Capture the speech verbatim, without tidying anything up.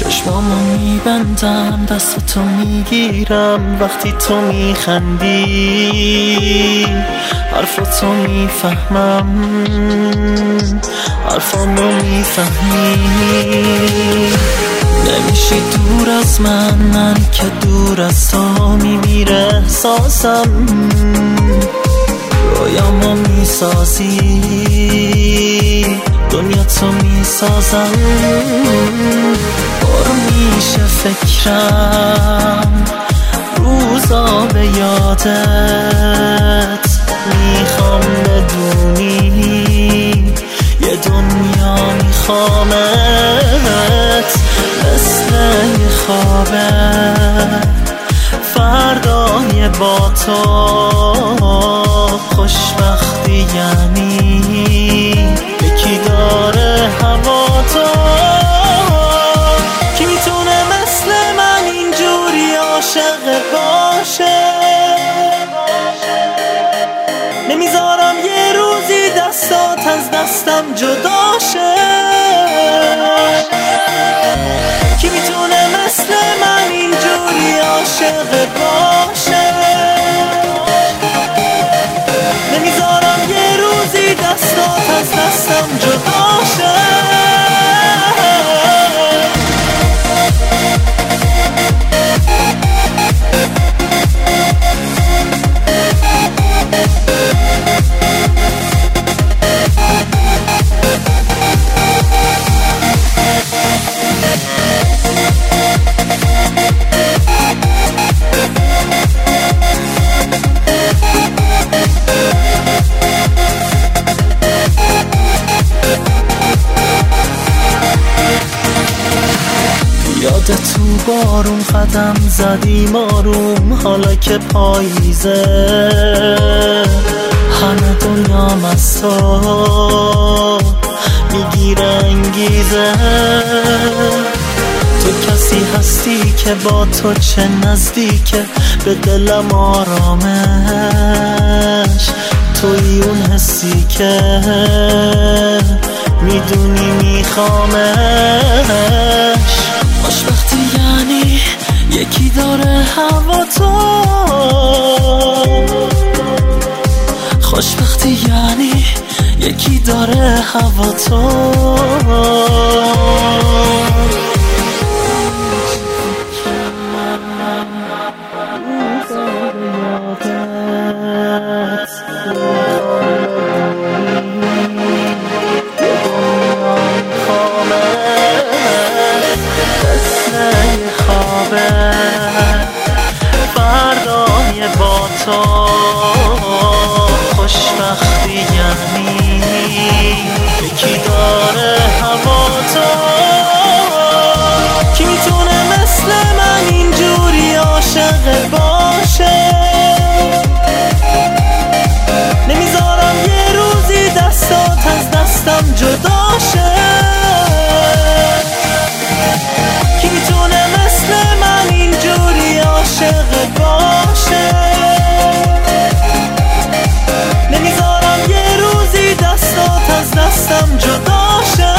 چشمامو میبندم دستاتو میگیرم وقتی تو میخندی، حرفاتو میفهمم حرفامو میفهمی. نمیشی دور از من، من که دور از تو میمیره احساسم. رویامو میسازی، دنیا تو میسازم. پر میشه فکرم روزا به یادت، میخوام بدونی یه دنیا میخوامت. مثل یه خوابه فردای با تو، خوشبختی یعنی یکی داره هوا تو. کی میتونه مثل من اینجوری عاشق باشه؟ نمیذارم یه روزی دستات از دستم جدا شه. کی میتونه مثل من اینجوری عاشق باشه؟ نمیذارم یه روزی دستات از دستم جدا شه. یاد تو بارون قدم زدیم آروم، حالا که پاییزه همه دنیام از تو میگیره انگیزه. تو کسی هستی که با تو چه نزدیکه به دلم آرامش. توی اون حسی که میدونی میخوامش. خوشبختی یعنی یکی داره هوا تو، خوشبختی یعنی یکی داره هوا تو. فردای با تو، خوشبختی یعنی یکی داره هوا تو. کی میتونه مثل من اینجوری عاشق باشه؟ نمیذارم یه روزی دستات از دستم جدا شه. کی میتونه مثل من اینجوری عاشق باشه؟ نمیذارم یه روزی دستات از دستم جدا شه.